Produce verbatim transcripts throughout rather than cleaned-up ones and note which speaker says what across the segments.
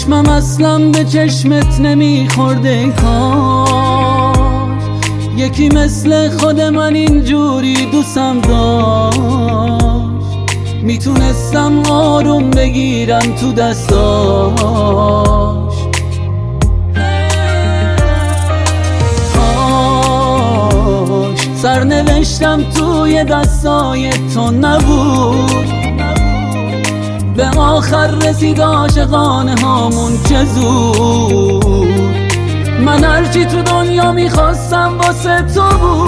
Speaker 1: چشمم اصلا به چشمت نمیخورده، کاش یکی مثل خود من اینجوری دوستم داشت، میتونستم آروم بگیرم تو دستاش. کاش سرنوشتم توی دستای تو نبود، به آخر رسید عاشقانه هامون چه زود. من هرچی تو دنیا میخواستم واسه تو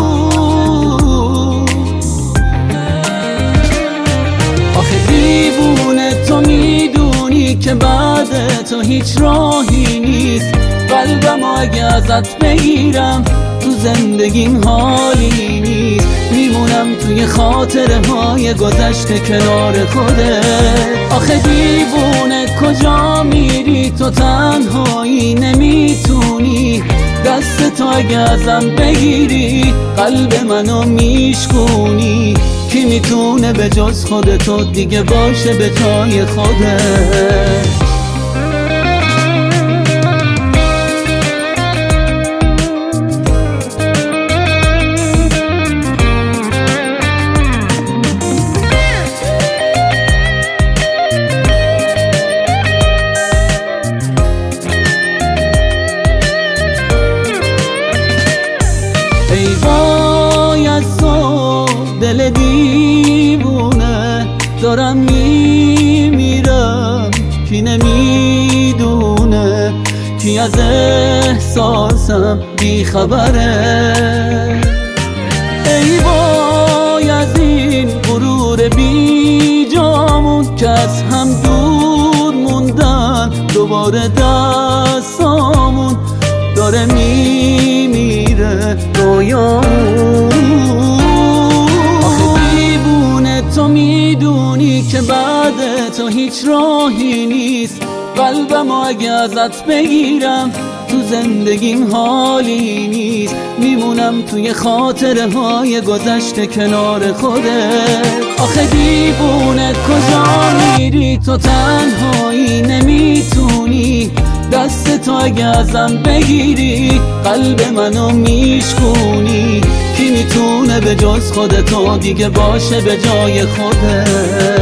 Speaker 1: بود. آخه دیوونه تو میدونی که بعد تو هیچ راهی نیست، قلبم اگه ازت بگیرم تو زندگیم حالی نیست، میمونم توی خاطره های گذشته کنار خودت. آخه دیوونه کجا میری تو تنهایی نمیتونی، دست تو اگه ازم بگیری قلب منو میشکونی، کی میتونه به جز خودتو دیگه باشه به جای خودت. ای وای از تو دل دیوونه، دارم میمیرم کی نمیدونه، کی از احساسم بی خبره. ای وای از این غرور بی جامون که از هم دور موندن، دوباره دستامون داره میمیره رویامون. آخه دیوونه تو میدونی که بعد تو هیچ راهی نیست، قلبم اگه ازت بگیرم تو زندگیم حالی نیست، میمونم توی خاطره های گذشته کنار خودت. آخه دیوونه کجا میری تو تنهایی نمیتونی، دست تو اگه ازم بگیری قلب منو میشکونی، کی میتونه به جز خودتو دیگه باشه به جای خودت.